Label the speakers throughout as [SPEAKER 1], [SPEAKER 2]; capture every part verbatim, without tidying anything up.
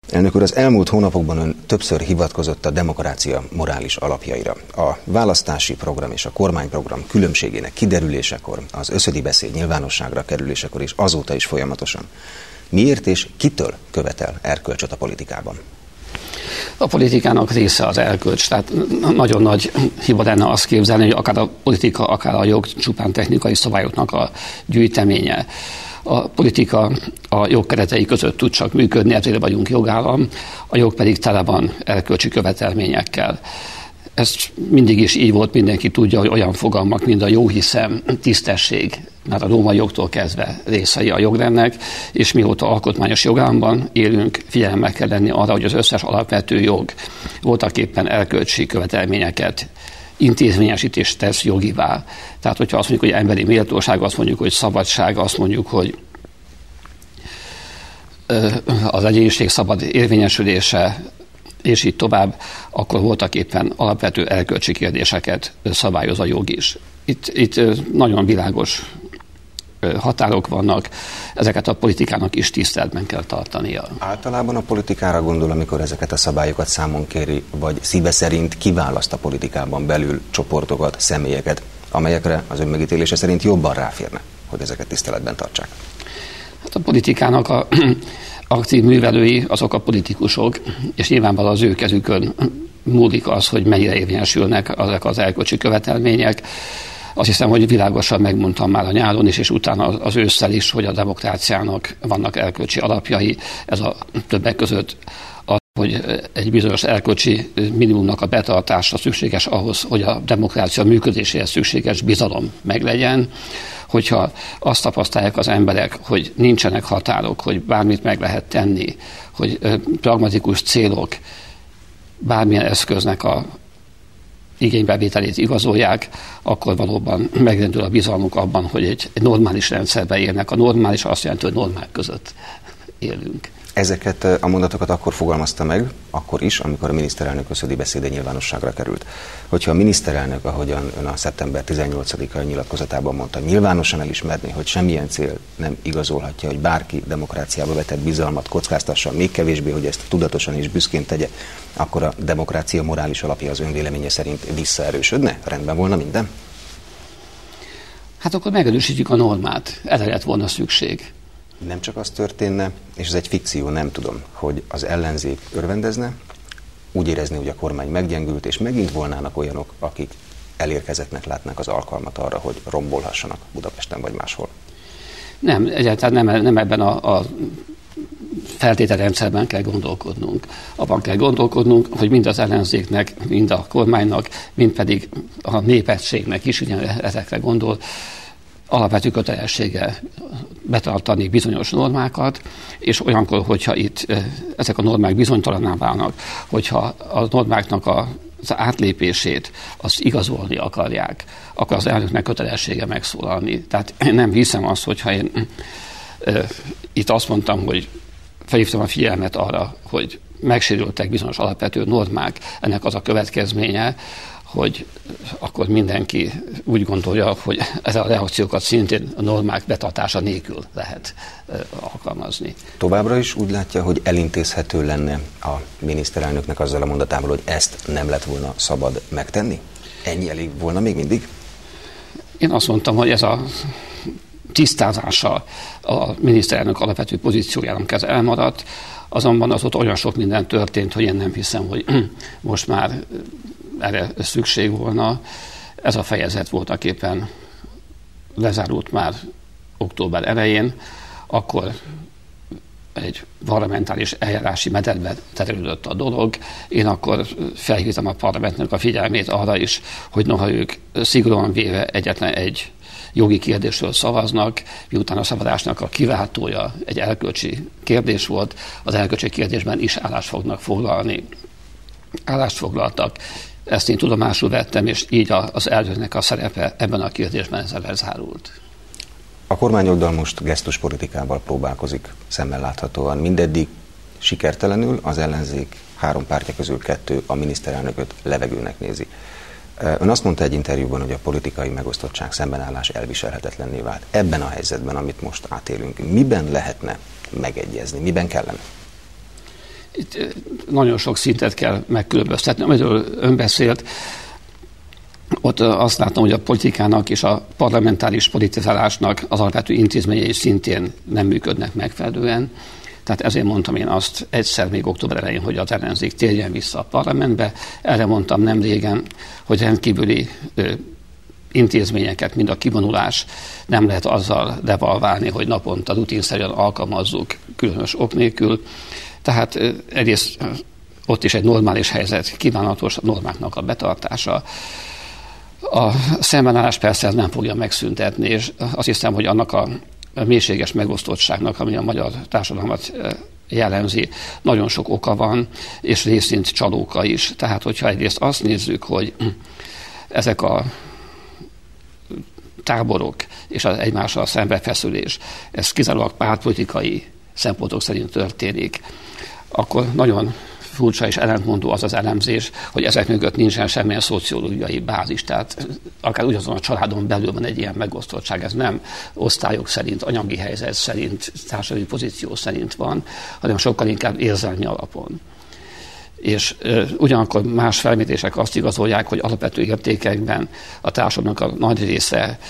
[SPEAKER 1] Elnök úr, az elmúlt hónapokban ön többször hivatkozott a demokrácia morális alapjaira. A választási program és a kormányprogram különbségének kiderülésekor, az összödi beszéd nyilvánosságra kerülésekor és azóta is folyamatosan. Miért és kitől követel erkölcsöt a politikában?
[SPEAKER 2] A politikának része az erkölcs, tehát nagyon nagy hiba lenne azt képzelni, hogy akár a politika, akár a jog csupán technikai szabályoknak a gyűjteménye. A politika a jog keretei között tud csak működni, ezért vagyunk jogállam, a jog pedig tele van erkölcsi követelményekkel. Ez mindig is így volt, mindenki tudja, hogy olyan fogalmak, mint a jóhiszem, tisztesség, mert a római jogtól kezdve részei a jogrendnek, és mióta alkotmányos jogállamban élünk, figyelemmel kell lenni arra, hogy az összes alapvető jog voltaképpen erkölcsi követelményeket intézményesítést tesz jogivá. Tehát, hogyha azt mondjuk, hogy emberi méltóság, azt mondjuk, hogy szabadság, azt mondjuk, hogy az egyéniség szabad érvényesülése, és így tovább, akkor voltak éppen alapvető erkölcsi kérdéseket szabályoz a jog is. Itt, itt nagyon világos határok vannak, ezeket a politikának is tiszteletben kell tartania. Általában
[SPEAKER 1] a politikára gondol, amikor ezeket a szabályokat számon kéri, vagy szíve szerint kiválaszt a politikában belül csoportokat, személyeket, amelyekre az ön megítélése szerint jobban ráférne, hogy ezeket tiszteletben tartsák?
[SPEAKER 2] Hát a politikának a aktív művelői azok a politikusok, és nyilvánvalóan az ő kezükön múlik az, hogy mennyire érvényesülnek ezek az erkölcsi követelmények. Azt hiszem, hogy világosan megmondtam már a nyáron is, és utána az ősszel is, hogy a demokráciának vannak erkölcsi alapjai. Ez a többek között az, hogy egy bizonyos erkölcsi minimumnak a betartása szükséges ahhoz, hogy a demokrácia működéséhez szükséges bizalom meglegyen. Hogyha azt tapasztalják az emberek, hogy nincsenek határok, hogy bármit meg lehet tenni, hogy pragmatikus célok bármilyen eszköznek a igénybevételét igazolják, akkor valóban megrendül a bizalmuk abban, hogy egy, egy normális rendszerben élnek. A normális azt jelenti, hogy normák között élünk.
[SPEAKER 1] Ezeket a mondatokat akkor fogalmazta meg, akkor is, amikor a miniszterelnök összödi beszéde nyilvánosságra került. Hogyha a miniszterelnök, ahogyan ön a szeptember tizennyolcadikai nyilatkozatában mondta, nyilvánosan elismerni, hogy semmilyen cél nem igazolhatja, hogy bárki demokráciába vetett bizalmat kockáztassa, még kevésbé, hogy ezt tudatosan és büszkén tegye, akkor a demokrácia morális alapja az ön véleménye szerint visszaerősödne? Rendben volna minden?
[SPEAKER 2] Hát akkor megerősítjük a normát. Erre lett volna szükség.
[SPEAKER 1] Nem csak az történne, és ez egy fikció, nem tudom, hogy az ellenzék örvendezne, úgy érezni, hogy a kormány meggyengült, és megint volnának olyanok, akik elérkezettnek látnák az alkalmat arra, hogy rombolhassanak Budapesten vagy máshol.
[SPEAKER 2] Nem, egyáltalán nem, nem ebben a, a feltételrendszerben kell gondolkodnunk. Abban kell gondolkodnunk, hogy mind az ellenzéknek, mind a kormánynak, mind pedig a népességnek is ugye ezekre gondol, alapvető kötelessége betartani bizonyos normákat, és olyankor, hogyha itt ezek a normák bizonytalanná válnak, hogyha a normáknak a, az átlépését azt igazolni akarják, akkor az elnöknek kötelessége megszólalni. Tehát én nem hiszem azt, hogyha én e, itt azt mondtam, hogy felhívtam a figyelmet arra, hogy megsérültek bizonyos alapvető normák, ennek az a következménye, hogy akkor mindenki úgy gondolja, hogy ezzel a reakciókat szintén a normák betartása nélkül lehet alkalmazni.
[SPEAKER 1] Továbbra is úgy látja, hogy elintézhető lenne a miniszterelnöknek azzal a mondatával, hogy ezt nem lett volna szabad megtenni? Ennyi elég volna még mindig?
[SPEAKER 2] Én azt mondtam, hogy ez a tisztázása a miniszterelnök alapvető pozíciójának ez elmaradt, azonban az ott olyan sok minden történt, hogy én nem hiszem, hogy most már erre szükség volna. Ez a fejezet voltaképpen lezárult már október elején, akkor egy parlamentáris eljárási mederbe terülődött a dolog. Én akkor felhívtam a parlamentnek a figyelmét arra is, hogy noha ők szigorúan véve egyetlen egy jogi kérdésről szavaznak, miután a szavazásnak a kiváltója egy erkölcsi kérdés volt, az erkölcsi kérdésben is állást fognak foglalni. Állást foglaltak. Ezt én tudomásul vettem, és így az elnöknek a szerepe ebben a kérdésben ezzel lezárult.
[SPEAKER 1] A kormányoldal most gesztuspolitikával próbálkozik, szemmel láthatóan. Mindeddig sikertelenül, az ellenzék három pártja közül kettő a miniszterelnököt levegőnek nézi. Ön azt mondta egy interjúban, hogy a politikai megosztottság, szembenállás elviselhetetlenné vált. Ebben a helyzetben, amit most átélünk, miben lehetne megegyezni, miben kellene?
[SPEAKER 2] itt nagyon sok szintet kell megkülönböztetni. Amiről ön beszélt, ott azt látom, hogy a politikának és a parlamentáris politizálásnak az alapvető intézményei szintén nem működnek megfelelően. Tehát ezért mondtam én azt egyszer még október elején, hogy az ellenzék térjen vissza a parlamentbe. Erre mondtam nem régen, hogy rendkívüli ö, intézményeket, mint a kivonulás nem lehet azzal devalválni, hogy naponta rutinszerűen alkalmazzuk különös ok nélkül. Tehát ö, egyrészt ott is egy normális helyzet, kívánatos a normáknak a betartása. A szembenállás persze ez nem fogja megszüntetni, és azt hiszem, hogy annak a mélységes megosztottságnak, ami a magyar társadalmat jellemzi, nagyon sok oka van, és részint csalóka is. Tehát, hogyha egyrészt azt nézzük, hogy ezek a táborok és az egymással szembefeszülés, ez kizárólag pártpolitikai szempontok szerint történik, akkor nagyon furcsa és ellentmondó az az elemzés, hogy ezek mögött nincsen semmilyen szociológiai bázis. Tehát akár ugyanazon a családon belül van egy ilyen megosztottság. Ez nem osztályok szerint, anyagi helyzet szerint, társadalmi pozíció szerint van, hanem sokkal inkább érzelmi alapon. És e, ugyanakkor más felmérések azt igazolják, hogy alapvető értékekben a társadalomnak a nagy része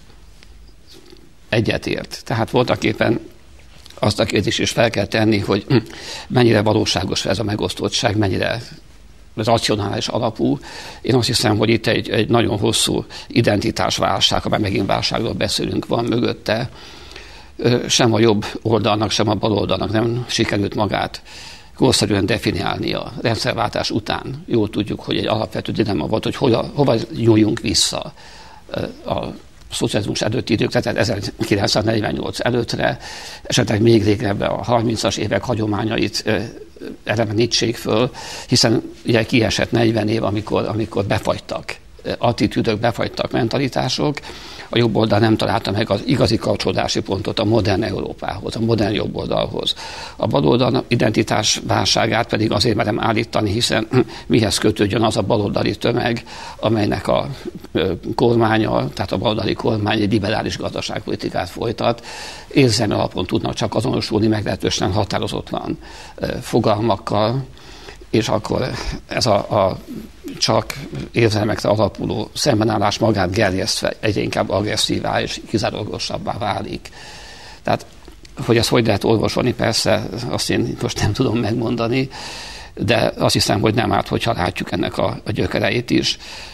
[SPEAKER 2] egyetért. Tehát voltaképpen azt a kérdést is fel kell tenni, hogy mennyire valóságos ez a megosztottság, mennyire racionális alapú. Én azt hiszem, hogy itt egy, egy nagyon hosszú identitásválság, amely megint válságról beszélünk, van mögötte. Sem a jobb oldalnak, sem a bal oldalnak nem sikerült magát korszerűen definiálni a rendszerváltás után. Jól tudjuk, hogy egy alapvető dilemma volt, hogy hova, hova nyúljunk vissza a szocializmus előtti idők, tehát ezerkilencszáznegyvennyolc előttre, esetleg még régebben a harmincas évek hagyományait elevenítsék föl, hiszen ugye kiesett negyven év, amikor, amikor befagytak attitűdök, befagytak mentalitások, a jobb oldal nem találta meg az igazi kapcsolódási pontot a modern Európához, a modern jobb oldalhoz. A bal oldal identitás válságát pedig azért merem állítani, hiszen mihez kötődjön az a baloldali tömeg, amelynek a kormánya, tehát a baloldali kormány egy liberális gazdaságpolitikát folytat. Érzelmi alapon tudnak csak azonosulni meglehetősen határozatlan fogalmakkal, és akkor ez a, a csak érzelmekre alapuló szembenállás magát gerjesztve egyre inkább agresszívá és kizárólagosabbá válik. Tehát, hogy ezt hogy lehet orvosolni, persze azt én most nem tudom megmondani, de azt hiszem, hogy nem árt, hogyha látjuk ennek a, a gyökereit is.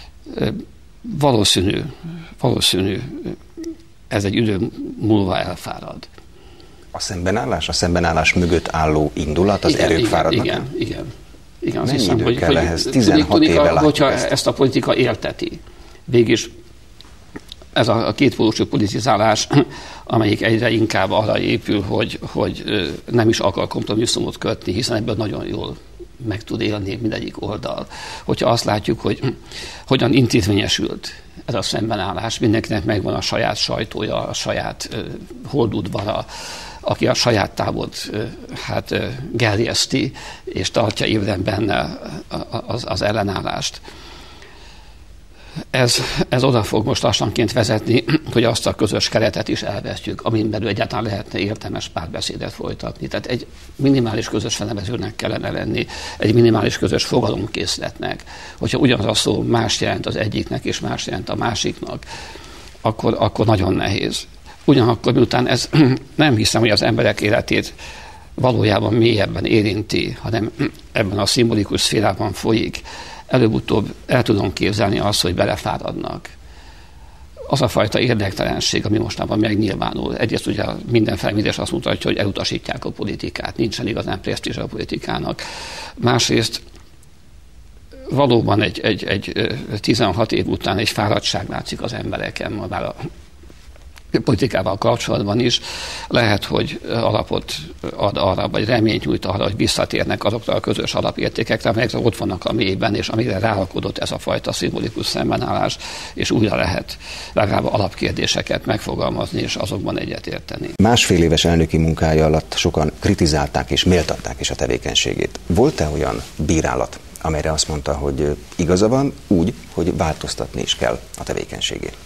[SPEAKER 2] Valószínű, valószínű, ez egy idő múlva elfárad.
[SPEAKER 1] A szembenállás, a szembenállás mögött álló indulat, az
[SPEAKER 2] igen,
[SPEAKER 1] erők
[SPEAKER 2] igen,
[SPEAKER 1] fáradnak?
[SPEAKER 2] Igen, igen. Igen, azt
[SPEAKER 1] Mennyi
[SPEAKER 2] hiszem,
[SPEAKER 1] idő
[SPEAKER 2] hogy,
[SPEAKER 1] kell
[SPEAKER 2] hogy
[SPEAKER 1] ehhez? tizenhat
[SPEAKER 2] tudik,
[SPEAKER 1] éve látjuk
[SPEAKER 2] hogyha
[SPEAKER 1] ezt.
[SPEAKER 2] ezt a politika élteti. Végis ez a, a kétpólusú politizálás, amelyik egyre inkább arra épül, hogy, hogy nem is akar kompromisszumot kötni, hiszen ebből nagyon jól meg tud élni mindegyik oldal. Hogyha azt látjuk, hogy hogyan intézményesült ez a szembenállás, mindenkinek megvan a saját sajtója, a saját uh, holdudvara, aki a saját távot hát gerjeszti, és tartja évben benne az, az ellenállást. Ez, ez oda fog most lassanként vezetni, hogy azt a közös keretet is elvesztjük, amin belül egyáltalán lehetne értelmes párbeszédet folytatni. Tehát egy minimális közös felemelőnek kellene lenni, egy minimális közös fogalomkészletnek. Hogyha ugyanaz a szó más jelent az egyiknek, és más jelent a másiknak, akkor, akkor nagyon nehéz. Ugyanakkor, miután ez nem hiszem, hogy az emberek életét valójában mélyebben érinti, hanem ebben a szimbolikus szférában folyik, előbb-utóbb el tudom képzelni azt, hogy belefáradnak. Az a fajta érdektelenség, ami mostanában megnyilvánul. Egyrészt ugye minden felmérés azt mutatja, hogy elutasítják a politikát, nincsen igazán presztízse a politikának. Másrészt valóban egy, egy, egy tizenhat év után egy fáradtság látszik az embereken, ma már a politikával kapcsolatban is. Lehet, hogy alapot ad arra, vagy reményt nyújt arra, hogy visszatérnek azokra a közös alapértékekre, amelyek ott vannak a mélyben, és amire ráalkodott ez a fajta szimbolikus szembenállás, és újra lehet legalább alapkérdéseket megfogalmazni, és azokban egyetérteni.
[SPEAKER 1] Másfél éves elnöki munkája alatt sokan kritizálták és méltatták is a tevékenységét. Volt-e olyan bírálat, amelyre azt mondta, hogy igaza van úgy, hogy változtatni is kell a tevékenységét?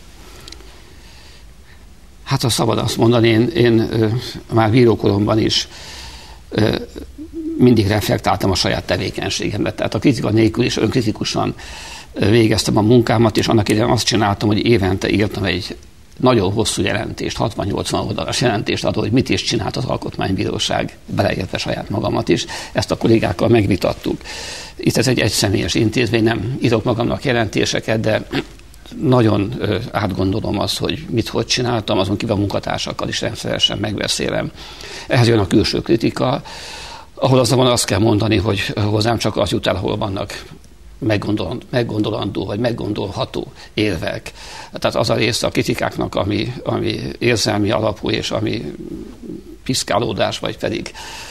[SPEAKER 2] Hát ha szabad azt mondani, én, én ö, már bírókoromban is ö, mindig reflektáltam a saját tevékenységembe. Tehát a kritika nélkül is önkritikusan végeztem a munkámat, és annak idején azt csináltam, hogy évente írtam egy nagyon hosszú jelentést, hatvan-nyolcvan oldalas jelentést arról, hogy mit is csinált az Alkotmánybíróság, beleértve saját magamat is. Ezt a kollégákkal megvitattuk. Itt ez egy egyszemélyes intézmény, nem írok magamnak jelentéseket, de nagyon átgondolom azt, hogy mit hogy csináltam, azon kívül a munkatársakkal is rendszeresen megbeszélem. Ehhez jön a külső kritika, ahol azonban azt kell mondani, hogy hozzám csak az jut el, ahol vannak meggondolandó, vagy meggondolható érvek. Tehát az a része a kritikáknak, ami, ami érzelmi alapú, és ami piszkálódás, vagy pedig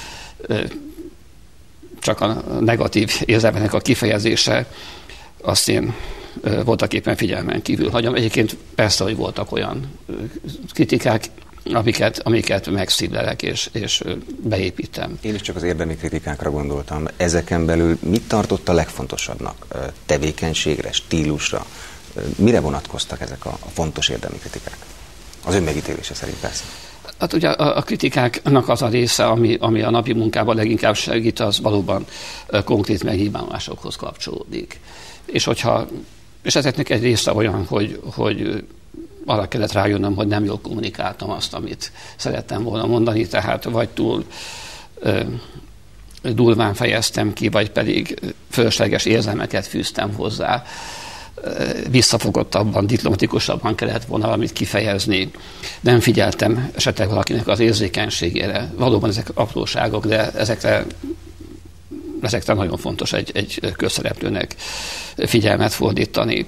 [SPEAKER 2] csak a negatív érzelmek a kifejezése, azt én voltak éppen figyelmen kívül hagyom. Egyébként persze, hogy voltak olyan kritikák, amiket, amiket megszívlelek és, és beépítem.
[SPEAKER 1] Én is csak az érdemi kritikákra gondoltam. Ezeken belül mit tartott a legfontosabbnak? Tevékenységre, stílusra? Mire vonatkoztak ezek a, a fontos érdemi kritikák? Az ön megítélése szerint persze.
[SPEAKER 2] Hát ugye a, a kritikáknak az a része, ami, ami a napi munkában leginkább segít, az valóban konkrét megnyilvánulásokhoz kapcsolódik. És hogyha és ezeknek egy része olyan, hogy, hogy arra kellett rájönnöm, hogy nem jól kommunikáltam azt, amit szerettem volna mondani, tehát vagy túl ö, durván fejeztem ki, vagy pedig fölösleges érzelmeket fűztem hozzá. Visszafogottabban, diplomatikusabban kellett volna valamit kifejezni. Nem figyeltem esetleg valakinek az érzékenységére. Valóban ezek apróságok, de ezekre ezekre nagyon fontos egy, egy közszereplőnek figyelmet fordítani.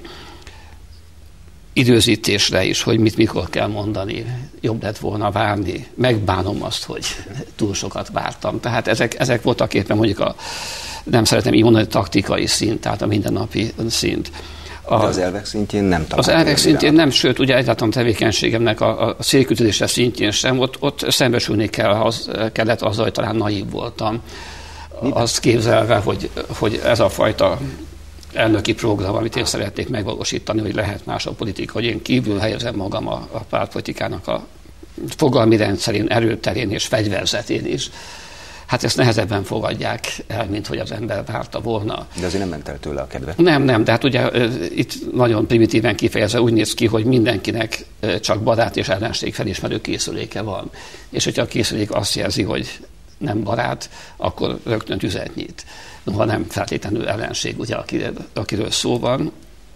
[SPEAKER 2] Időzítésre is, hogy mit mikor kell mondani, jobb lett volna várni, megbánom azt, hogy túl sokat vártam. Tehát ezek, ezek voltak éppen mondjuk a, nem szeretem így mondani, taktikai szint, tehát a mindennapi szint.
[SPEAKER 1] A, De az elvek szintjén nem találtam.
[SPEAKER 2] Az elvek szintjén nem, sőt, ugye egyáltalán tevékenységemnek a, a célkütőzése szintjén sem, ott, ott szembesülni kell, az, kellett azzal, hogy talán naív voltam. Miben? Azt képzelve, hogy, hogy ez a fajta elnöki program, amit én szeretnék megvalósítani, hogy lehet más a politika, hogy én kívül helyezem magam a, a pártpolitikának a fogalmi rendszerén, erőterén és fegyverzetén is. Hát ezt nehezebben fogadják el, mint hogy az ember várta volna.
[SPEAKER 1] De azért nem ment el tőle a kedve.
[SPEAKER 2] Nem, nem, de hát ugye itt nagyon primitíven kifejezve úgy néz ki, hogy mindenkinek csak barát és ellenség felismerő készüléke van. És hogyha a készülék azt jelzi, hogy nem barát, akkor rögtön tüzet nyit. Noha nem feltétlenül ellenség, ugye, akiről, akiről szó van.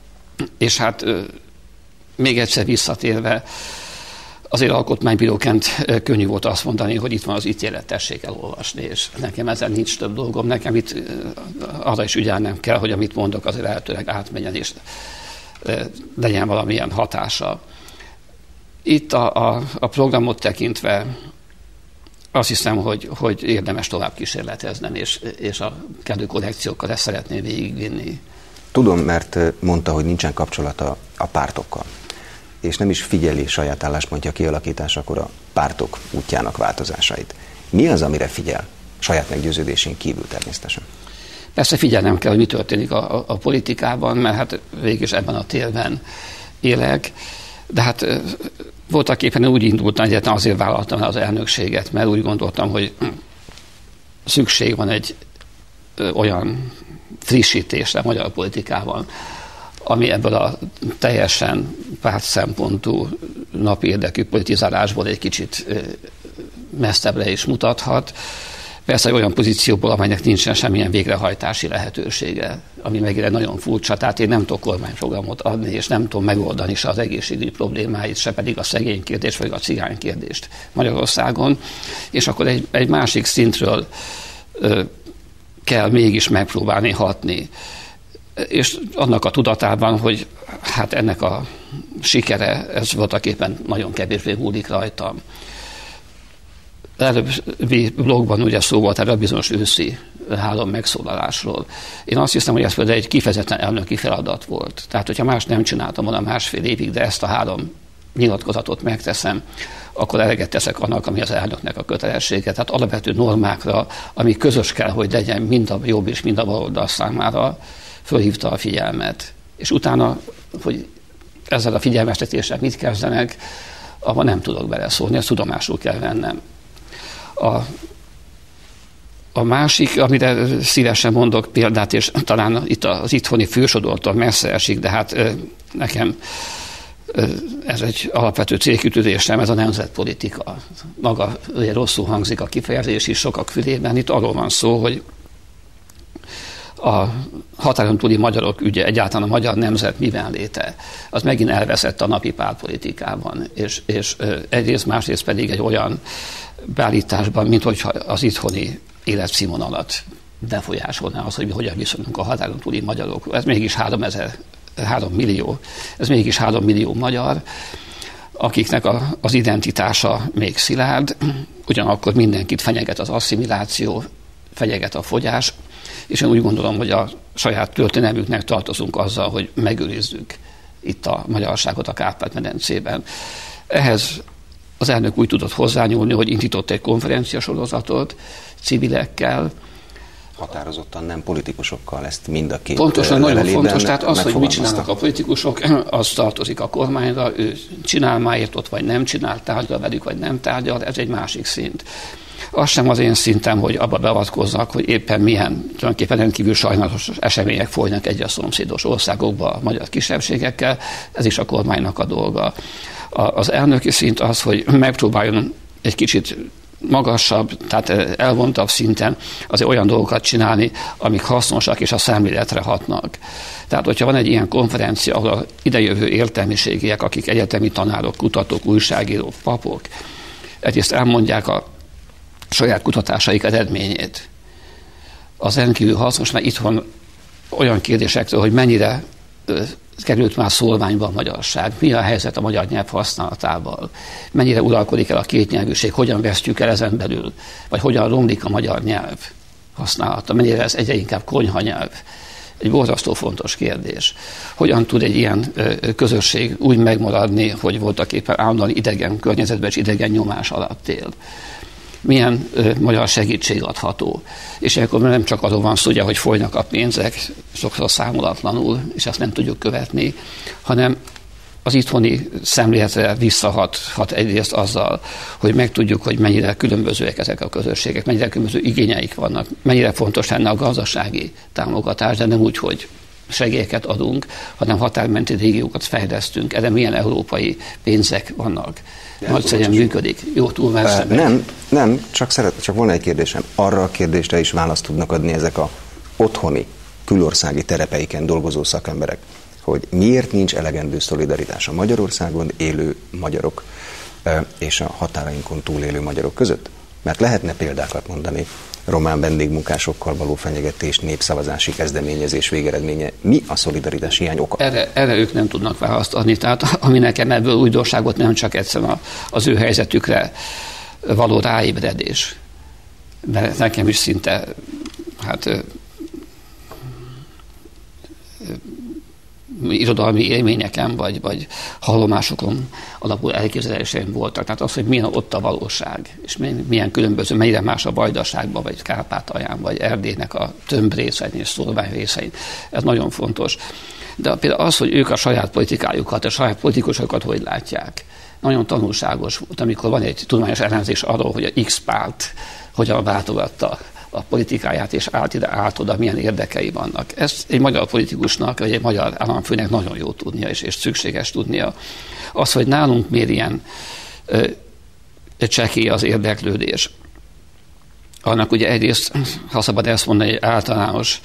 [SPEAKER 2] És hát még egyszer visszatérve, azért alkotmánybíróként könnyű volt azt mondani, hogy itt van az ítélet, tessék elolvasni, és nekem ezzel nincs több dolgom. Nekem itt arra is ügyelnem kell, hogy amit mondok, azért lehetőleg átmenjen, és legyen valamilyen hatása. Itt a, a, a programot tekintve azt hiszem, hogy, hogy érdemes tovább kísérleteznem, és, és a kellő korrekciókkal ezt szeretném végigvinni.
[SPEAKER 1] Tudom, mert mondta, hogy nincsen kapcsolata a pártokkal, és nem is figyeli saját álláspontja kialakításakor a pártok útjának változásait. Mi az, amire figyel? Saját meggyőződésén kívül természetesen.
[SPEAKER 2] Persze figyelnem kell, hogy mi történik a, a, a politikában, mert hát végig is ebben a térben élek, de hát voltak éppen úgy indultam, egyáltalán azért vállaltam az elnökséget, mert úgy gondoltam, hogy szükség van egy olyan frissítésre a magyar politikában, ami ebből a teljesen pártszempontú napi érdekű politizálásból egy kicsit messzebbre is mutathat. Persze egy olyan pozícióból, amelynek nincsen semmilyen végrehajtási lehetősége, ami megint nagyon furcsa, tehát én nem tudok kormányprogramot adni, és nem tudom megoldani se az egészségügyi problémáit, se pedig a szegény kérdést, vagy a cigány kérdést Magyarországon. És akkor egy, egy másik szintről ö, kell mégis megpróbálni hatni. És annak a tudatában, hogy hát ennek a sikere, ez voltaképpen nagyon kevésbé múlik rajtam. Előbbi blogban ugye szó volt erről a bizonyos őszi három megszólalásról. Én azt hiszem, hogy ez például egy kifejezetten elnöki feladat volt. Tehát, hogyha más nem csináltam volna másfél évig, de ezt a három nyilatkozatot megteszem, akkor eleget teszek annak, ami az elnöknek a kötelessége. Tehát alapvető normákra, ami közös kell, hogy legyen mind a jobb és mind a baloldal számára, fölhívta a figyelmet. És utána, hogy ezzel a figyelmeztetéssel mit kezdenek, abban nem tudok beleszólni, ezt tudomásul kell vennem. A, A másik, amire szívesen mondok példát, és talán itt az itthoni fősodortól messze esik, de hát nekem ez egy alapvető célkitűzésem, ez a nemzetpolitika. Maga ugye rosszul hangzik a kifejezés is sokak fülében. Itt arról van szó, hogy a határon túli magyarok ügye, egyáltalán a magyar nemzet miben léte, az megint elveszett a napi pártpolitikában. És, és egyrészt, másrészt pedig egy olyan beállításban, mint hogyha az itthoni életszínvonalat befolyásolná az, hogy mi hogyan viszonyulunk a határon túli magyarok. Ez mégis háromezer, három millió, ez mégis három millió magyar, akiknek a, az identitása még szilárd, ugyanakkor mindenkit fenyeget az asszimiláció, fenyeget a fogyás, és én úgy gondolom, hogy a saját történelmüknek tartozunk azzal, hogy megőrizzük itt a magyarságot a Kárpát-medencében. Ehhez az elnök úgy tudott hozzányúlni, hogy indított egy konferenciasorozatot civilekkel.
[SPEAKER 1] Határozottan nem politikusokkal, ezt mind a két
[SPEAKER 2] Pontosan, nagyon fontos, tehát az, hogy mit csinálnak a politikusok, az tartozik a kormányra, ő csinál már ott, vagy nem csinál, tárgyal velük, vagy nem tárgyal, ez egy másik szint. Az sem az én szintem, hogy abba beavatkozzak, hogy éppen milyen tulajdonképpen rendkívül sajnálatos események folynak egy a szomszédos országokba a magyar kisebbségekkel, ez is a kormánynak a dolga. Az elnöki szint az, hogy megpróbáljon egy kicsit magasabb, tehát elvontabb szinten azért olyan dolgokat csinálni, amik hasznosak és a szemléletre hatnak. Tehát, hogyha van egy ilyen konferencia, ahol az idejövő értelmiségiek, akik egyetemi tanárok, kutatók, újságírók, papok, egyrészt elmondják a saját kutatásaik eredményét, az rendkívül hasznos, mert itthon olyan kérdésektől, hogy mennyire került már szólványba a magyarság, mi a helyzet a magyar nyelv használatával, mennyire uralkodik el a kétnyelvűség, hogyan vesztjük el ezen belül, vagy hogyan romlik a magyar nyelv használata, mennyire ez egyre inkább konyha nyelv. Egy borzasztó fontos kérdés. Hogyan tud egy ilyen közösség úgy megmaradni, hogy voltaképpen állandóan idegen környezetben és idegen nyomás alatt él? Milyen ö, magyar segítség adható. És akkor nem csak arról van szó, ugye, hogy folynak a pénzek, sokszor számolatlanul, és ezt nem tudjuk követni, hanem az itthoni szemléletre visszahat hat egyrészt azzal, hogy megtudjuk, hogy mennyire különbözőek ezek a közösségek, mennyire különböző igényeik vannak, mennyire fontos lenne a gazdasági támogatás, de nem úgy, hogy segélyeket adunk, hanem határmenti régiókat fejlesztünk. Erre milyen európai pénzek vannak. Nagyszerűen működik. Jó, túl messze.
[SPEAKER 1] Nem, nem, csak szeret, csak volna egy kérdésem. Arra a kérdésre is választ tudnak adni ezek a otthoni, külországi terepeiken dolgozó szakemberek, hogy miért nincs elegendő szolidaritás a Magyarországon élő magyarok és a határainkon túlélő magyarok között? Mert lehetne példákat mondani, román vendégmunkásokkal való fenyegetés, népszavazási kezdeményezés végeredménye. Mi a szolidaritás hiány oka?
[SPEAKER 2] Erre, erre ők nem tudnak választ adni. Tehát ami nekem ebből újdonságot, nem csak egyszerűen az ő helyzetükre való ráébredés. Mert nekem is szinte hát irodalmi élményeken, vagy, vagy hallomásokon alapul elképzeléseim voltak. Tehát az, hogy milyen ott a valóság, és milyen különböző, mennyire más a Vajdaságban, vagy Kárpátalján, vagy Erdélynek a tömb részein és szólvány részein. Ez nagyon fontos. De például az, hogy ők a saját politikájukat, a saját politikusokat hogy látják, nagyon tanulságos volt, amikor van egy tudományos elemzés arról, hogy a X párt hogyan váltogatta a politikáját, és át ide, át oda, milyen érdekei vannak. Ezt egy magyar politikusnak, vagy egy magyar államfőnek nagyon jó tudnia, és, és szükséges tudnia. Az, hogy nálunk miért ilyen csekély az érdeklődés. Annak ugye egyrészt, ha szabad ezt mondani, egy általános,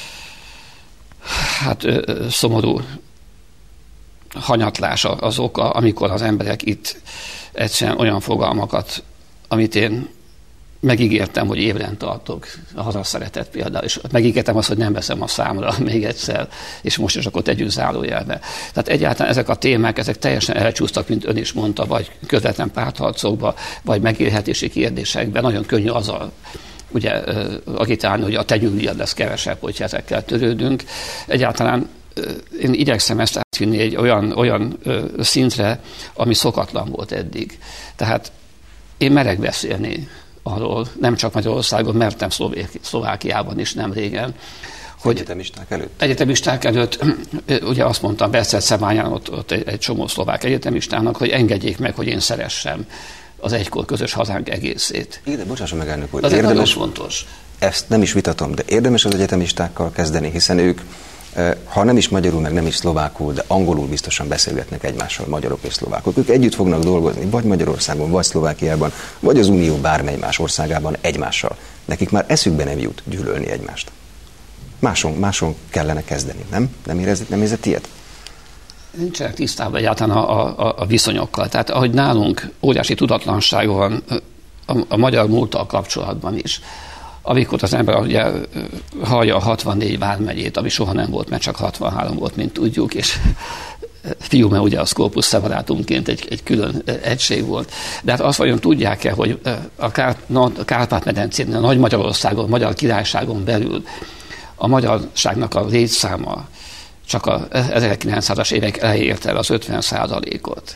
[SPEAKER 2] hát szomorú hanyatlása az oka, amikor az emberek itt egyszerűen olyan fogalmakat, amit én megígértem, hogy ébren tartok, a hazaszeretet például, és megígértem azt, hogy nem veszem a számra még egyszer, és most is akkor tegyük zárójelbe. Tehát egyáltalán ezek a témák, ezek teljesen elcsúsztak, mint ön is mondta, vagy közvetlen pártharcokba, vagy megélhetési kérdésekben. Nagyon könnyű azzal ugye agitálni, hogy a te nyugdíjad lesz kevesebb, hogyha ezekkel törődünk. Egyáltalán én igyekszem ezt átvinni egy olyan, olyan szintre, ami szokatlan volt eddig. Tehát én merek beszélni arról, nem csak Magyarországon, mertem Szlovákiában is nem régen.
[SPEAKER 1] Hogy egyetemisták előtt?
[SPEAKER 2] Egyetemisták előtt, ugye azt mondtam, Beszélt Szemányán ott, ott egy, egy csomó szlovák egyetemistának, hogy engedjék meg, hogy én szeressem az egykor közös hazánk egészét.
[SPEAKER 1] Igen, de bocsásson meg, elnök úr.
[SPEAKER 2] Ez érdemes, fontos.
[SPEAKER 1] ezt nem is vitatom, de érdemes az egyetemistákkal kezdeni, hiszen ők, ha nem is magyarul, meg nem is szlovákul, de angolul biztosan beszélgetnek egymással, magyarok és szlovákok. Ők együtt fognak dolgozni, vagy Magyarországon, vagy Szlovákiában, vagy az Unió bármely más országában egymással. Nekik már eszükbe nem jut gyűlölni egymást. Máson, máson kellene kezdeni, nem? Nem érezzük, nem érzed ilyet?
[SPEAKER 2] Nincsenek tisztában egyáltalán a, a, a viszonyokkal. Tehát ahogy nálunk óriási tudatlanság van a, a magyar múlttal kapcsolatban is, amikor az ember ugye hallja a hatvannégy vármegyét, ami soha nem volt, mert csak hatvanhárom volt, mint tudjuk, és Fiume ugye a Scopus Separatumként egy, egy külön egység volt. De hát azt vajon tudják-e, hogy a, Kár, a Kárpát-medencén, a Nagy Magyarországon, a Magyar Királyságon belül a magyarságnak a létszáma csak a ezerkilencszázas évek elején érte el az ötven százalékot.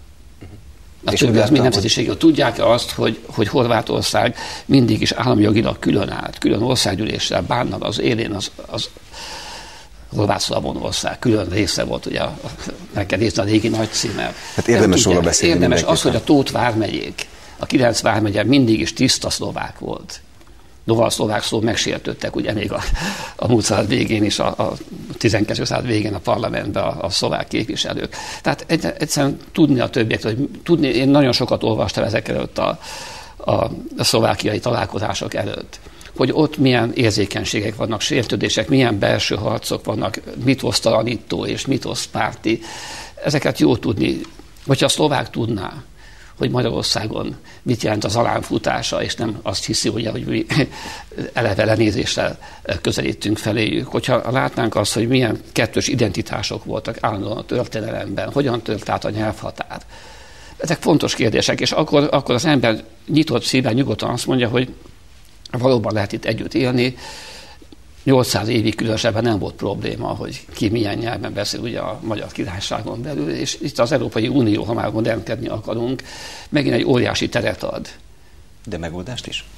[SPEAKER 2] A többi az mind nemzetiségű. Tudják-e azt, hogy, hogy Horvátország mindig is államjogilag külön állt, külön országgyűléssel bánnak az élén, az, az Horvát-Szlavon ország külön része volt, ugye, meg kell nézni a régi nagy címmel.
[SPEAKER 1] Hát érdemes róla beszélni.
[SPEAKER 2] Érdemes az, hogy a Tóth vármegyék, a kilenc vármegye mindig is tiszta szlovák volt. Noha a szlovák szó megsértődtek, ugye még a, a múlt század végén is, a, a tizenkettő század végén a parlamentben a, a szlovák képviselők. Tehát egy, egyszerűen tudni a többiekről, hogy tudni, én nagyon sokat olvastam ezek előtt a, a, a szlovákiai találkozások előtt, hogy ott milyen érzékenységek vannak, sértődések, milyen belső harcok vannak, mitosztalanító és mitoszpárti. Ezeket jó tudni, hogyha a szlovák tudná, hogy Magyarországon mit jelent az alánfutása, és nem azt hiszi, ugye, hogy mi eleve lenézéssel közelítünk feléjük. Hogyha látnánk azt, hogy milyen kettős identitások voltak állandóan a történelemben, hogyan tört át a nyelvhatár. Ezek fontos kérdések, és akkor, akkor az ember nyitott szívvel nyugodtan azt mondja, hogy valóban lehet itt együtt élni. nyolcszáz évig különösebben nem volt probléma, hogy ki milyen nyelven beszél ugye a Magyar Királyságon belül, és itt az Európai Unió, ha már modernkedni akarunk, megint egy óriási teret ad.
[SPEAKER 1] De megoldást is?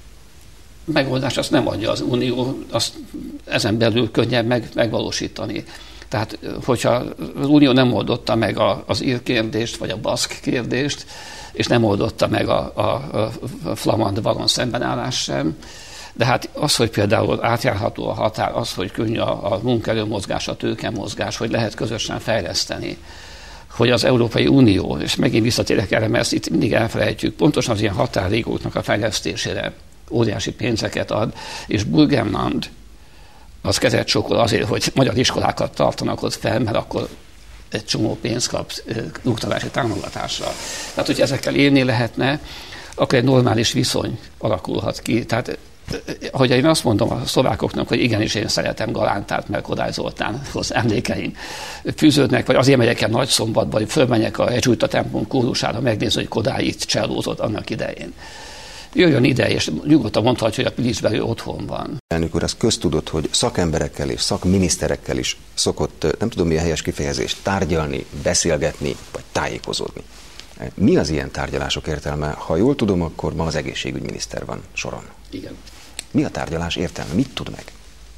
[SPEAKER 2] Megoldást azt nem adja az Unió, azt ezen belül könnyebb meg, megvalósítani. Tehát, hogyha az Unió nem oldotta meg a, az ír kérdést, vagy a baszk kérdést, és nem oldotta meg a, a, a flamand valon szembenállás sem, de hát az, hogy például átjárható a határ, az, hogy könnyű a, a munkaerőmozgás, a tőkemozgás, hogy lehet közösen fejleszteni, hogy az Európai Unió, és megint visszatérek erre, mert ezt itt mindig elfelejtjük, pontosan az ilyen határrégóknak a fejlesztésére óriási pénzeket ad, és Burgenland az kezet csókol azért, hogy magyar iskolákat tartanak ott fel, mert akkor egy csomó pénzt kap nyugtatási támogatásra. Tehát, hogy ezekkel élni lehetne, akkor egy normális viszony alakulhat ki. Tehát, hogy én azt mondom a szlovákoknak, hogy igenis én szeretem Galántát, mert Kodály Zoltánhoz emlékeim fűződnek, vagy azért megyek el Nagyszombatba, vagy fölmenjek a Jezsuita templom kórusára megnézni, hogy Kodály itt csellózott annak idején. Jöjjön ide, és nyugodtan mondhatja, hogy a Pilisben otthon van.
[SPEAKER 1] Elnök úr, az köztudott, hogy szakemberekkel és szakminiszterekkel is szokott, nem tudom mi a helyes kifejezés, tárgyalni, beszélgetni, vagy tájékozódni. Mi az ilyen tárgyalások értelme? Ha jól tudom, akkor ma az egészségügyminiszter van soron.
[SPEAKER 2] Igen.
[SPEAKER 1] Mi a tárgyalás értelme? Mit tud meg?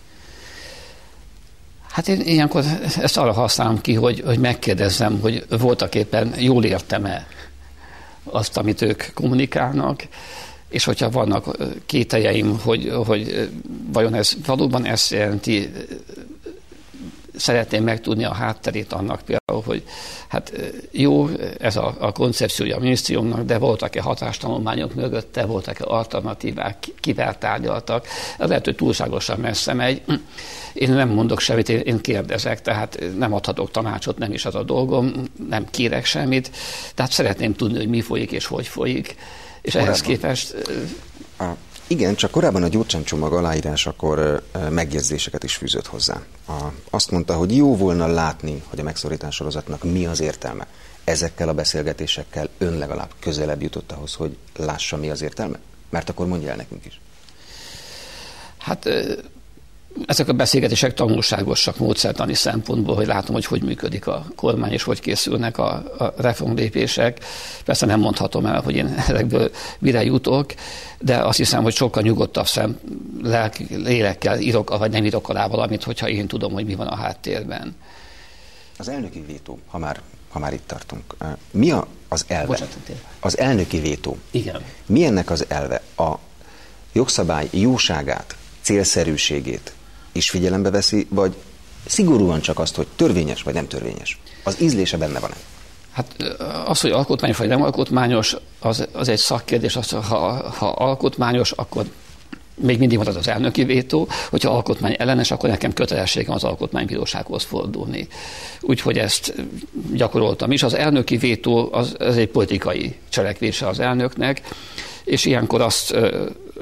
[SPEAKER 2] Hát én ilyenkor ezt arra használom ki, hogy, hogy megkérdezzem, hogy voltak éppen jól értem-e azt, amit ők kommunikálnak, és hogyha vannak kételjeim, hogy, hogy vajon ez valóban ezt jelenti, szeretném megtudni a hátterét annak például, hogy hát jó, ez a, a koncepciója a minisztériumnak, de voltak-e hatástanulmányok mögötte, voltak-e alternatívák, kivel tárgyaltak. Ez lehet, hogy túlságosan messze megy. Én nem mondok semmit, én, én kérdezek, tehát nem adhatok tanácsot, nem is az a dolgom, nem kérek semmit. Tehát szeretném tudni, hogy mi folyik és hogy folyik. És korábban, ehhez képest...
[SPEAKER 1] A, igen, csak korábban a gyurcsánycsomag aláírásakor e, megjegyzéseket is fűzött hozzá. A, azt mondta, hogy jó volna látni, hogy a megszorítás sorozatnak mi az értelme. Ezekkel a beszélgetésekkel ön legalább közelebb jutott ahhoz, hogy lássa, mi az értelme? Mert akkor mondja el nekünk is.
[SPEAKER 2] Hát... Ezek a beszélgetések tanulságosak módszertani szempontból, hogy látom, hogy hogy működik a kormány, és hogy készülnek a, a reformlépések. Persze nem mondhatom el, hogy én ezekből mire jutok, de azt hiszem, hogy sokkal nyugodtabb szem, lelk, lélekkel írok, vagy nem írok alá valamit, hogyha én tudom, hogy mi van a háttérben.
[SPEAKER 1] Az elnöki vétó, ha már, ha már itt tartunk, mi a, az elve?
[SPEAKER 2] Bocsánat,
[SPEAKER 1] az elnöki vétó.
[SPEAKER 2] Igen.
[SPEAKER 1] Mi ennek az elve? A jogszabály jóságát, célszerűségét is figyelembe veszi, vagy szigorúan csak azt, hogy törvényes vagy nem törvényes? Az ízlése benne van-e?
[SPEAKER 2] Hát az, hogy alkotmányos vagy nem alkotmányos, az, az egy szakkérdés. Az, ha, ha alkotmányos, akkor még mindig van az az elnöki vétó, hogyha alkotmány ellenes, akkor nekem kötelességem az alkotmánybírósághoz fordulni. Úgyhogy ezt gyakoroltam is. Az elnöki vétó az, az egy politikai cselekvése az elnöknek, és ilyenkor azt ö,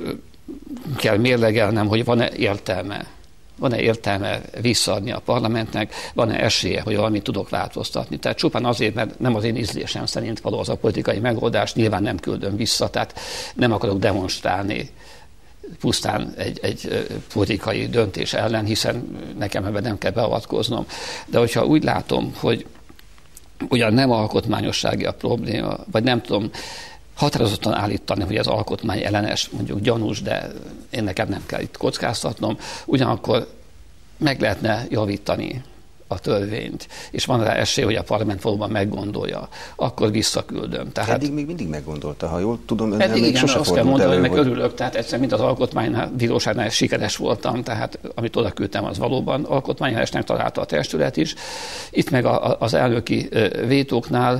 [SPEAKER 2] kell mérlegelnem, hogy van-e értelme. Van-e értelme visszaadni a parlamentnek, van-e esélye, hogy valamit tudok változtatni. Tehát csupán azért, mert nem az én ízlésem szerint való az a politikai megoldás, nyilván nem küldöm vissza, tehát nem akarok demonstrálni pusztán egy, egy politikai döntés ellen, hiszen nekem ebben nem kell beavatkoznom. De hogyha úgy látom, hogy ugyan nem alkotmányossági a probléma, vagy nem tudom határozottan állítani, hogy az alkotmány ellenes, mondjuk gyanús, de én nekem nem kell itt kockáztatnom, ugyanakkor meg lehetne javítani a törvényt, és van rá esély, hogy a parlament valóban meggondolja, akkor visszaküldöm. Tehát,
[SPEAKER 1] eddig még mindig meggondolta, ha jól tudom, önnel
[SPEAKER 2] eddig
[SPEAKER 1] még
[SPEAKER 2] igen,
[SPEAKER 1] sose
[SPEAKER 2] azt kell
[SPEAKER 1] fordult
[SPEAKER 2] mondani,
[SPEAKER 1] elő,
[SPEAKER 2] hogy meg
[SPEAKER 1] hogy...
[SPEAKER 2] örülök, tehát egyszer, mint az alkotmánybíróságnál sikeres voltam, tehát amit oda küldtem, az valóban alkotmányellenesnek találta a testület is. Itt meg a, a, az elnöki vétóknál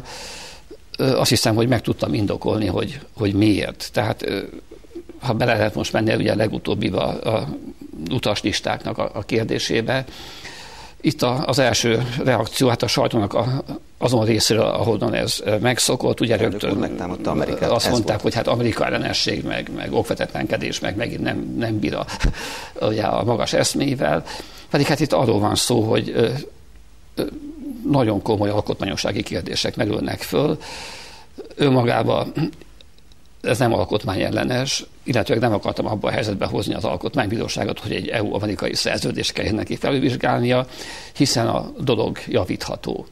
[SPEAKER 2] azt hiszem, hogy meg tudtam indokolni, hogy, hogy miért. Tehát ha bele lehet most menni ugye a legutóbbiba a utaslistáknak a, a kérdésébe, itt a, az első reakció, hát a sajtónak a, azon részéről, ahonnan ez megszokott, ugye rögtön
[SPEAKER 1] megtámadta Amerikát.
[SPEAKER 2] Azt mondták, volt. Hogy hát Amerika ellenesség, meg, meg okvetetlenkedés, meg megint nem, nem bír a, ugye a magas eszméivel. Pedig hát itt arról van szó, hogy ö, ö, nagyon komoly alkotmányossági kérdések merülnek föl. Önmagában ez nem alkotmányellenes, illetve nem akartam abba a helyzetbe hozni az alkotmánybíróságot, hogy egy é u-amerikai szerződést kelljen neki felülvizsgálnia, hiszen a dolog javítható.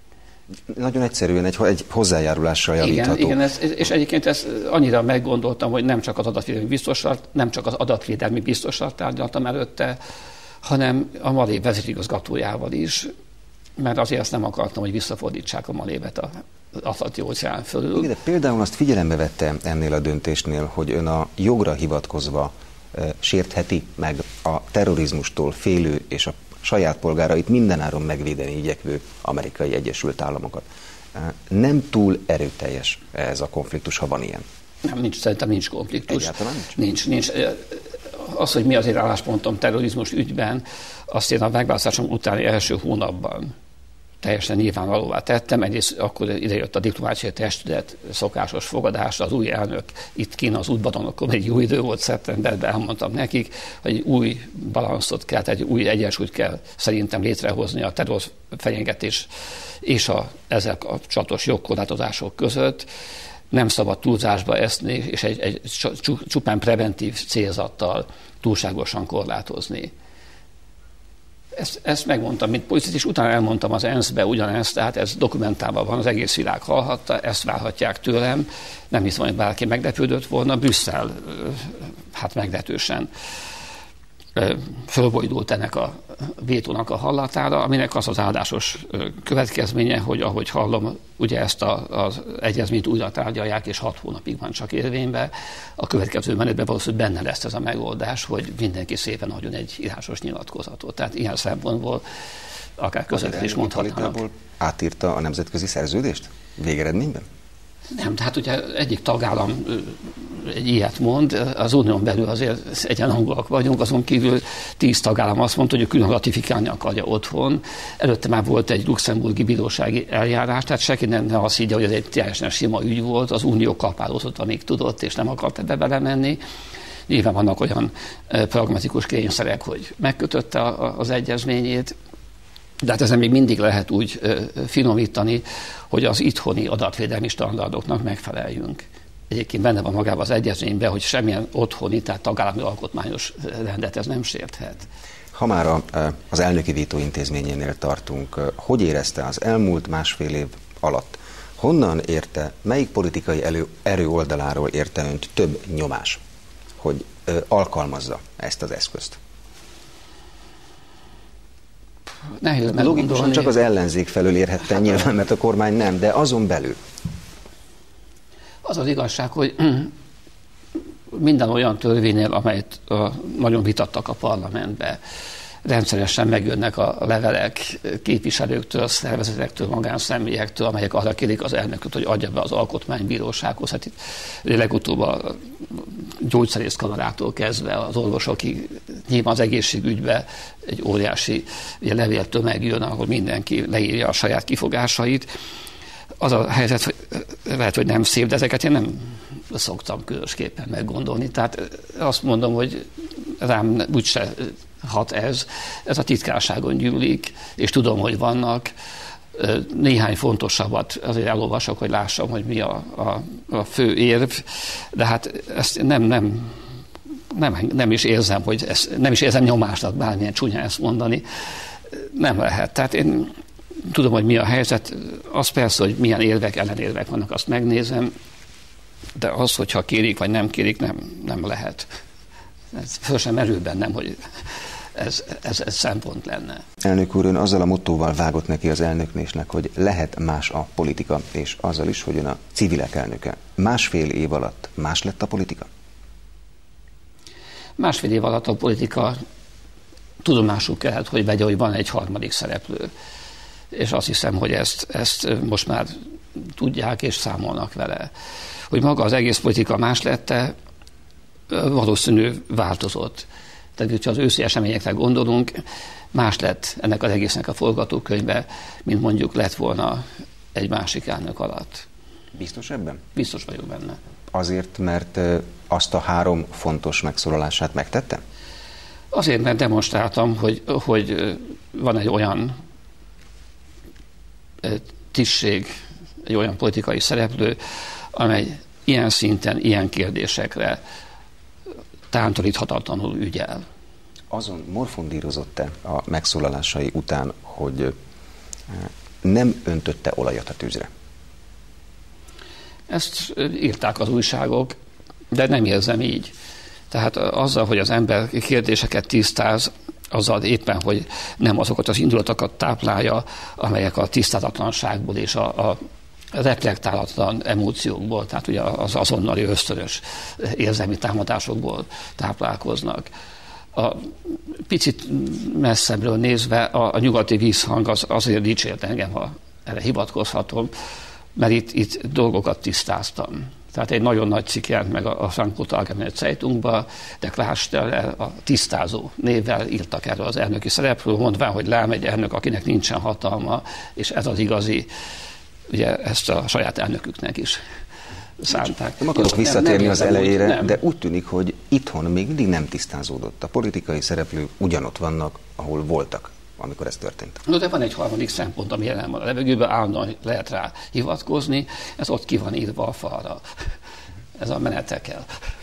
[SPEAKER 1] Nagyon egyszerűen egy, egy hozzájárulással javítható.
[SPEAKER 2] Igen, igen ez, és egyébként ezt annyira meggondoltam, hogy nem csak az adatvédelmi biztossal, nem csak az adatvédelmi biztossal tárgyaltam előtte, hanem a Malév vezérigazgatójával is, mert azért azt nem akartam, hogy visszafordítsák a Malévet a Atlanti óceán fölül.
[SPEAKER 1] Igen, de például azt figyelembe vette ennél a döntésnél, hogy ön a jogra hivatkozva e, sértheti meg a terrorizmustól félő és a saját polgárait mindenáron megvédeni igyekvő Amerikai Egyesült Államokat. E, nem túl erőteljes ez a konfliktus, ha van ilyen?
[SPEAKER 2] Nem, nincs, szerintem nincs konfliktus.
[SPEAKER 1] Egyáltalán nincs?
[SPEAKER 2] Nincs, nincs. Az, hogy mi az én álláspontom terrorizmus ügyben, azt én a megválasztásom utáni első hónapban teljesen nyilvánvalóvá tettem. Egyrészt akkor idejött a diplomáciai testület szokásos fogadása, az új elnök itt kint az útbaton, akkor egy jó idő volt szeptemberben, elmondtam nekik, hogy egy új balanszot kell, egy új egyensúlyt kell szerintem létrehozni a terror fenyegetés és a ezzel kapcsolatos jogkorlátozások között. Nem szabad túlzásba eszni, és egy, egy csupán preventív célzattal túlságosan korlátozni. Ezt, ezt megmondtam, mint policist, és utána elmondtam az ENSZ-be ugyanezt, tehát ez dokumentálva van, az egész világ hallhatta, ezt várhatják tőlem. Nem hiszem, hogy bárki meglepődött volna. Brüsszel hát meglehetősen fölbojdult ennek a vétónak a hallatára, aminek az az áldásos következménye, hogy ahogy hallom, ugye ezt a, az egyezményt újra tárgyalják, és hat hónapig van csak érvényben. A következő menetben valószínűleg benne lesz ez a megoldás, hogy mindenki szépen adjon egy írásos nyilatkozatot. Tehát ilyen szempontból akár közvetlen is mondhatnának.
[SPEAKER 1] Átírta a nemzetközi szerződést végeredményben?
[SPEAKER 2] Nem, tehát ugye egyik tagállam egy ilyet mond, az unión belül azért egyenhangúak vagyunk, azon kívül tíz tagállam azt mondta, hogy ő külön ratifikálni akarja otthon. Előtte már volt egy luxemburgi bírósági eljárás, tehát senki nem, nem azt higgye, hogy ez egy teljesen sima ügy volt, az unió kapálózott, amíg tudott, és nem akart ebbe belemenni. Nyilván vannak olyan pragmatikus kényszerek, hogy megkötötte az egyezményét, de hát ezen még mindig lehet úgy finomítani, hogy az itthoni adatvédelmi standardoknak megfeleljünk. Egyébként benne van magában az egyezményben, hogy semmilyen otthoni, tehát tagállami alkotmányos rendet ez nem sérthet.
[SPEAKER 1] Ha már a, az elnöki vétó intézményénél tartunk, hogy érezte az elmúlt másfél év alatt? Honnan érte, melyik politikai elő, erő oldaláról érte önt több nyomás, hogy ö, alkalmazza ezt az eszközt?
[SPEAKER 2] Nehéz
[SPEAKER 1] logikusan csak az ellenzék felől érhette hát, nyilván, mert a kormány nem, de azon belül.
[SPEAKER 2] Az az igazság, hogy minden olyan törvénynél, amelyet nagyon vitattak a parlamentbe, rendszeresen megjönnek a levelek képviselőktől, szervezetektől, magánszemélyektől, amelyek arra kérik az elnököt, hogy adja be az alkotmánybírósághoz. Hát itt legutóbb a gyógyszerészkamarától kezdve az orvosokig, nyilván az egészségügybe egy óriási levéltömeg jön, ahol mindenki leírja a saját kifogásait. Az a helyzet, hogy lehet, hogy nem szép, de ezeket én nem szoktam különösképpen meggondolni. Tehát azt mondom, hogy rám úgyse hat ez, ez a titkárságon gyűlik, és tudom, hogy vannak. Néhány fontosabbat azért elolvasok, hogy lássam, hogy mi a, a, a fő érv, de hát ezt nem, nem, nem, nem is érzem, hogy ez, nem is érzem nyomásnak, bármilyen csúnyán ezt mondani. Nem lehet. Tehát én tudom, hogy mi a helyzet, az persze, hogy milyen érvek, ellenérvek vannak, azt megnézem, de az, hogyha kérik, vagy nem kérik, nem, nem lehet. Ez föl sem merül bennem, hogy ez, ez, ez szempont lenne.
[SPEAKER 1] Elnök úr, ön azzal a mottóval vágott neki az elnöknésnek, hogy lehet más a politika, és azzal is, hogy ön a civilek elnöke. Másfél év alatt más lett a politika?
[SPEAKER 2] Másfél év alatt a politika tudomásul kellett, hogy vegye, hogy van egy harmadik szereplő. És azt hiszem, hogy ezt, ezt most már tudják és számolnak vele. Hogy maga az egész politika más lette, valószínű változott. Tehát, hogyha az őszi eseményekre gondolunk, más lett ennek az egésznek a forgatókönyve, mint mondjuk lett volna egy másik elnök alatt.
[SPEAKER 1] Biztos ebben?
[SPEAKER 2] Biztos vagyok benne.
[SPEAKER 1] Azért, mert azt a három fontos megszólalását megtette?
[SPEAKER 2] Azért, mert demonstráltam, hogy, hogy van egy olyan tisztség, egy olyan politikai szereplő, amely ilyen szinten, ilyen kérdésekre tántoríthatatlanul ügyel.
[SPEAKER 1] Azon morfondírozott-e a megszólalásai után, hogy nem öntötte olajat a tűzre?
[SPEAKER 2] Ezt írták az újságok, de nem érzem így. Tehát azzal, hogy az ember kérdéseket tisztáz, azzal éppen, hogy nem azokat az indulatokat táplálja, amelyek a tisztázatlanságból és a, a reflektálatlan emóciókból, tehát ugye az azonnali ösztönös érzelmi támadásokból táplálkoznak. A picit messzebbről nézve a, a nyugati vízhang az azért dicsért engem, ha erre hivatkozhatom, mert itt, itt dolgokat tisztáztam. Tehát egy nagyon nagy cikk jelent meg a Frankfurter Allgemeine Zeitungban, de Klarsteller a tisztázó névvel írtak erről az elnöki szerepről, mondván, hogy lám egy elnök, akinek nincsen hatalma, és ez az igazi, ugye ezt a saját elnöküknek is szánták.
[SPEAKER 1] Nem akarok visszatérni az elejére, úgy, de úgy tűnik, hogy itthon még mindig nem tisztázódott. A politikai szereplők ugyanott vannak, ahol voltak, amikor ez történt.
[SPEAKER 2] No, de van egy harmadik szempont, ami jelen van a levegőben, állandóan lehet rá hivatkozni, ez ott ki van írva a falra. Ez a menetekkel.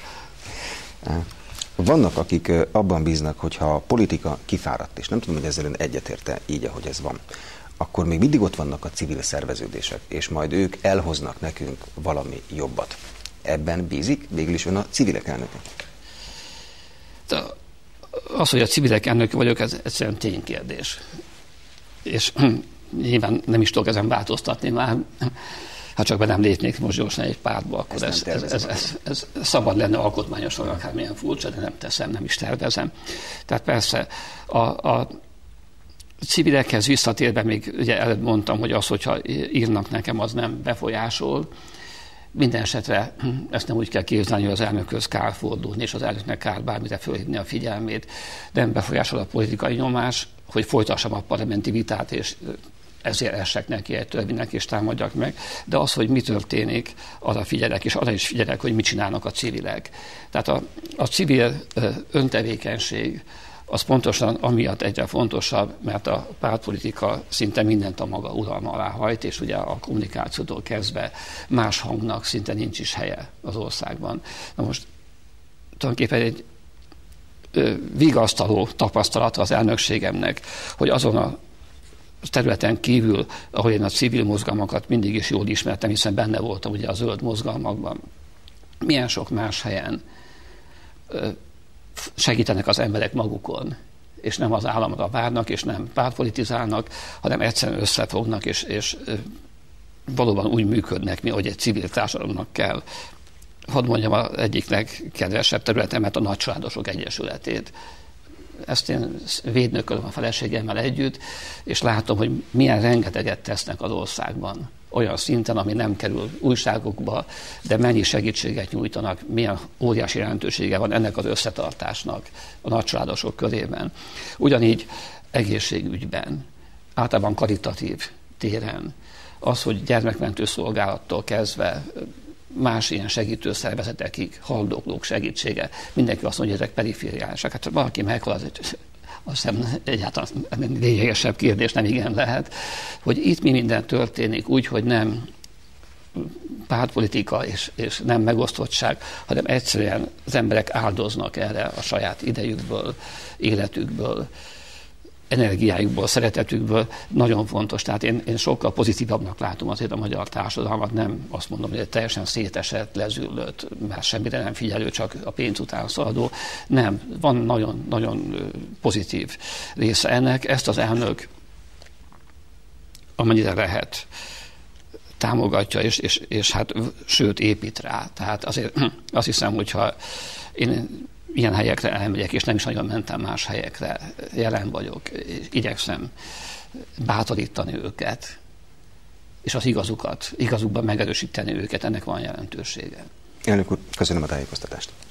[SPEAKER 1] Vannak, akik abban bíznak, hogyha a politika kifáradt, és nem tudom, hogy ezzel ön egyetérte így, ahogy ez van, akkor még mindig ott vannak a civil szerveződések, és majd ők elhoznak nekünk valami jobbat. Ebben bízik végül is ön a civilek elnöke?
[SPEAKER 2] De az, hogy a civilek elnöke vagyok, ez egyszerűen ténykérdés. És nyilván nem is tudok ezen változtatni már, ha csak be nem lépnék most gyorsan egy pártba, akkor ez, ez, ez, ez, ez szabad lenne alkotmányosan, akármilyen furcsa, de nem teszem, nem is tervezem. Tehát persze a, a civilekhez visszatérve még ugye előbb mondtam, hogy az, hogyha írnak nekem, az nem befolyásol. Minden esetre ezt nem úgy kell képzelni, hogy az elnökhöz kár fordulni, és az elnöknek kár bármire fölhívni a figyelmét. Nem befolyásol a politikai nyomás, hogy folytassam a parlamenti vitát, és ezért essek neki egy törvénynek, és támadjak meg. De az, hogy mi történik, arra figyelek, és arra is figyelek, hogy mit csinálnak a civilek. Tehát a, a civil öntevékenység az pontosan amiatt egyre fontosabb, mert a pártpolitika szinte mindent a maga uralma alá hajt, és ugye a kommunikációtól kezdve más hangnak szinte nincs is helye az országban. Na most tulajdonképpen egy ö, vigasztaló tapasztalata az elnökségemnek, hogy azon a területen kívül, ahol én a civil mozgalmakat mindig is jól ismertem, hiszen benne voltam ugye a zöld mozgalmakban, milyen sok más helyen ö, segítenek az emberek magukon, és nem az államra várnak, és nem pártpolitizálnak, hanem egyszerűen összefognak, és, és valóban úgy működnek, mi hogy egy civil társadalomnak kell hadd mondjam az egyik legkedvesebb területemet, a Nagycsaládosok Egyesületét. Ezt én védnökölöm a feleségemmel együtt, és látom, hogy milyen rengeteget tesznek az országban. Olyan szinten, ami nem kerül újságokba, de mennyi segítséget nyújtanak, milyen óriási jelentősége van ennek az összetartásnak a nagycsaládosok körében. Ugyanígy egészségügyben, általában karitatív téren, az, hogy gyermekmentő szolgálattól kezdve más ilyen segítő szervezetekig, haldoklók segítsége, mindenki azt mondja, hogy ezek perifériálisak. Hát valaki meghal, az egy, azt hiszem egyáltalán lényegesebb kérdés nem igen lehet, hogy itt mi minden történik úgy, hogy nem pártpolitika és, és nem megosztottság, hanem egyszerűen az emberek áldoznak erre a saját idejükből, életükből, energiájukból, szeretetükből, nagyon fontos. Tehát én, én sokkal pozitívabbnak látom azért a magyar társadalmat, nem azt mondom, hogy teljesen szétesett, lezüllött, már semmire nem figyelő, csak a pénz után szaladó. Nem, van nagyon, nagyon pozitív része ennek. Ezt az elnök amennyire lehet támogatja, és, és, és hát sőt épít rá. Tehát azért azt hiszem, hogyha én ilyen helyekre elmegyek, és nem is nagyon mentem más helyekre, jelen vagyok, és igyekszem bátorítani őket, és az igazukat, igazukban megerősíteni őket, ennek van jelentősége.
[SPEAKER 1] Elnök úr, köszönöm a tájékoztatást.